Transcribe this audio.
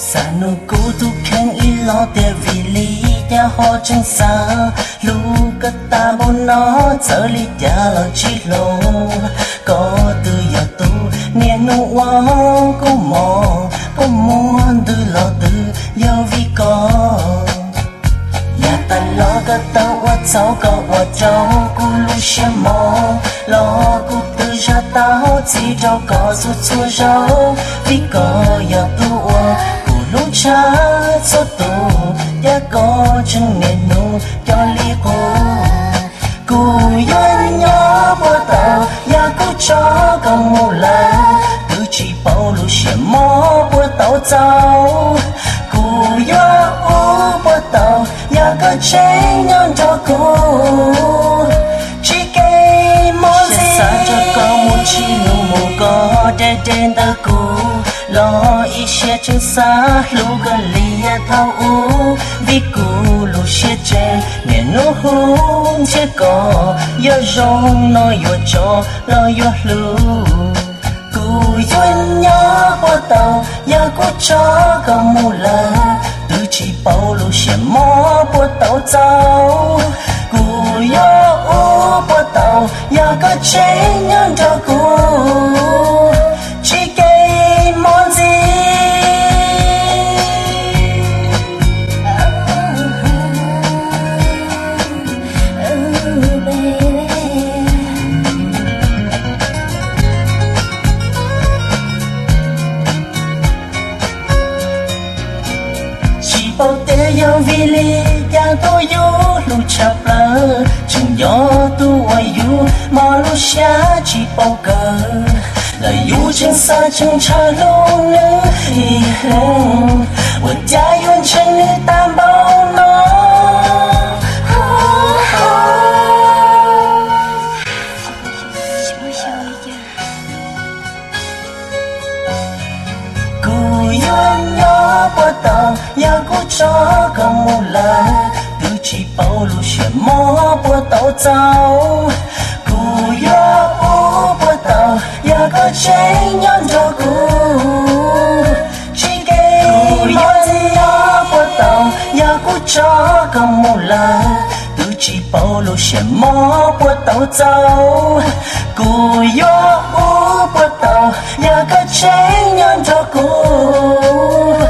Sanu ku tu khen ilo te vili ya ho chân sa lu ka ta bo no trở li ya lo chi lo có từ ya tu nia no wa ko mo từ lo từ ya vi có ya ta lo ka ta wa chao ka wa chao ku lu sha mo lo ku từ ja tao chỉ cho có su chu rau vi có ya tu lúc cha cho tu ya có chân nghề nu cho li cô yên nhớ bữa tàu ya cô cho cầm mù la từ chỉ bao lúc xe mò bữa tàu trâu cô ya bữa tàu ya có chế nhân cho cô chỉ cái món gì xa cho con muốn chi nụ mù có đến ta cô lo ý xe chân xa lu gần lia thao u vì cú lu xe trên nghe nó hôn che có giờ rong nó yo cho lo yo lu cú yun nhớ qua tàu ya cô cho cầm mù la từ chỉ bao lu xe mò qua tàu trâu cú yo qua tàu ya có chế nhân cho cú bao tê yêu vì li ya tôi yêu lu chập la chừng gió tu ai yêu mà lu xa chỉ bao cờ là yêu chân xa chân cha lu nữa hi hồng một trái yêu chân ni tam bao nó ya cô cho cầm mù la từ chỉ bao lu xe mò bữa tàu trâu cô ya bữa tàu ya có chế nhân cho cô chỉ cái món gì ya bữa tàu ya cô cho cầm mù la từ chỉ bao lu xe mò bữa tàu trâu cô ya bữa tàu ya có chế nhân cho cô